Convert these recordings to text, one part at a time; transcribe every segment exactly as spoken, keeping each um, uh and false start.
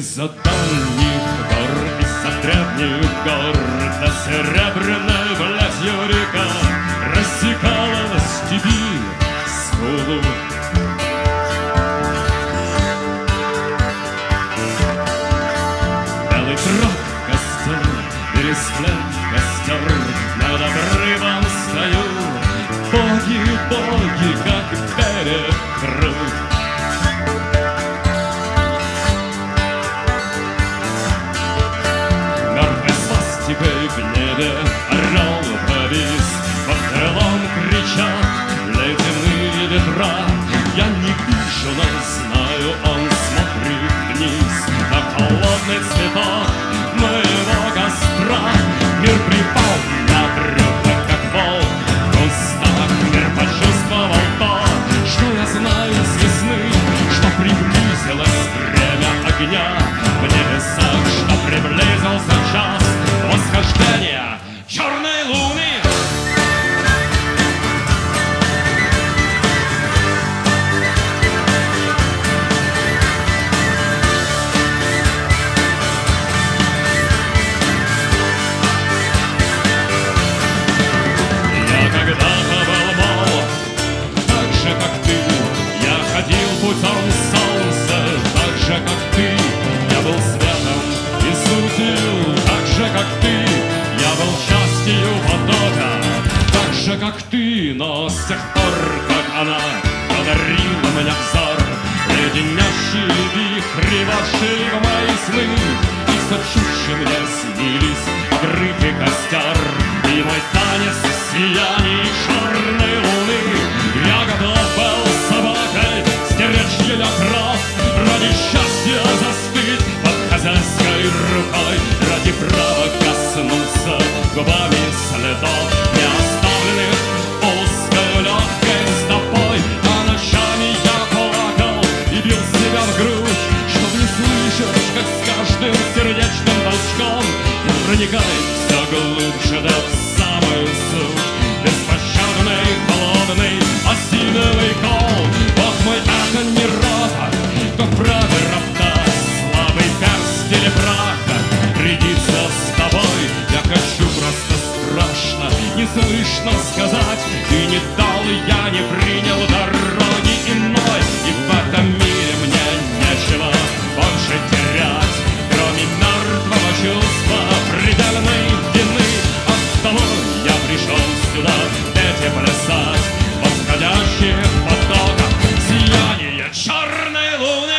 Из-за дальних гор, из-за древних гор до серебряной блядью река рассекала на степи скулу. Белый трав костер, пересплет костер, над обрывом стою. Боги, боги, как берег круг. В небе орел повис, под крылом кричат ледяные ветра. Я не вижу, но знаю, он смотрит вниз на холодный цветок моего костра. Мир припал на брюхо, как волк в кустах. Мир почувствовал то, что я знаю с весны, что приблизилось время огня в небесах, что приблизился час восхождения черной луны. Я когда-то был молод, так же, как ты. Я ходил путем солнца, так же, как ты. Я был светом и сутью, так же, как ты. Я был частью потока, так же, как ты. Но с тех пор, как она подарила мне взор, леденящие вихри вошли в мои сны. И все чаще мне снились открытый костер и мой танец в сиянии черной луны. Я готов был собакой стеречь ее кровь, ради счастья застыть под хозяйской рукой, ради права коснуться губами следов, не оставленных узкой легкой стопой. А ночами я плакал и бил себя в грудь, чтоб не слышать, как с каждым сердечным толчком проникает все глубже, да в самую суть. Беспощадный, холодный, осиновый кол. Бог мой, это не ропот, как правда роптать, слабый перст или праха рядится с тобой. Я хочу просто страшно, не слышно сказать, и не дал, я не принял дороги иной. И в этом мире мне нечего больше терять, кроме мертвого чувства предельной вины. Оттого я пришел сюда петь и плясать в восходящих потоках сияние черной луны.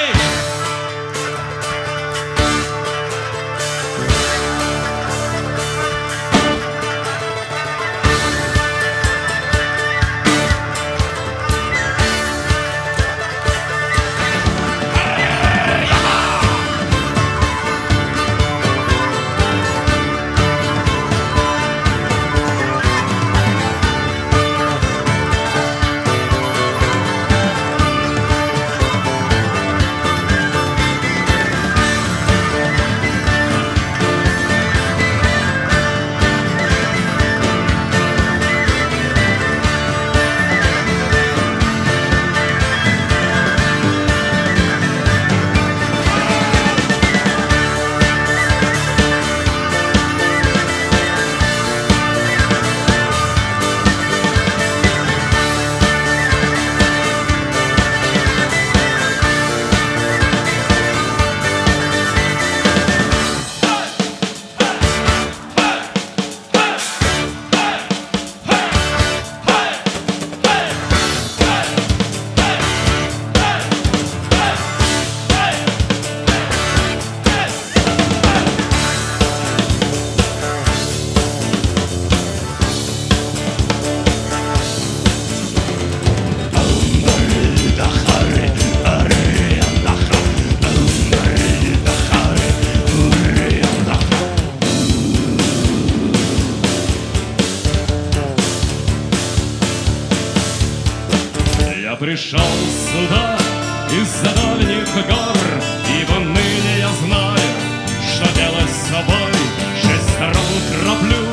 Пришел сюда из-за дальних гор, ибо ныне я знаю, что делать с собой. Шесть сторон краплю,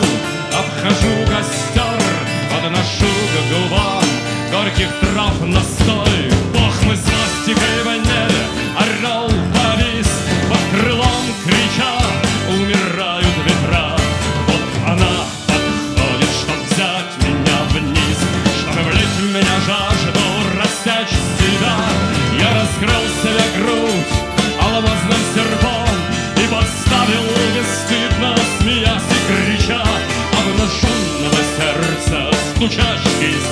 обхожу костер, подношу к губам горьких трав настой. Бог мой, свастикой в небе, орел повис, под стучащий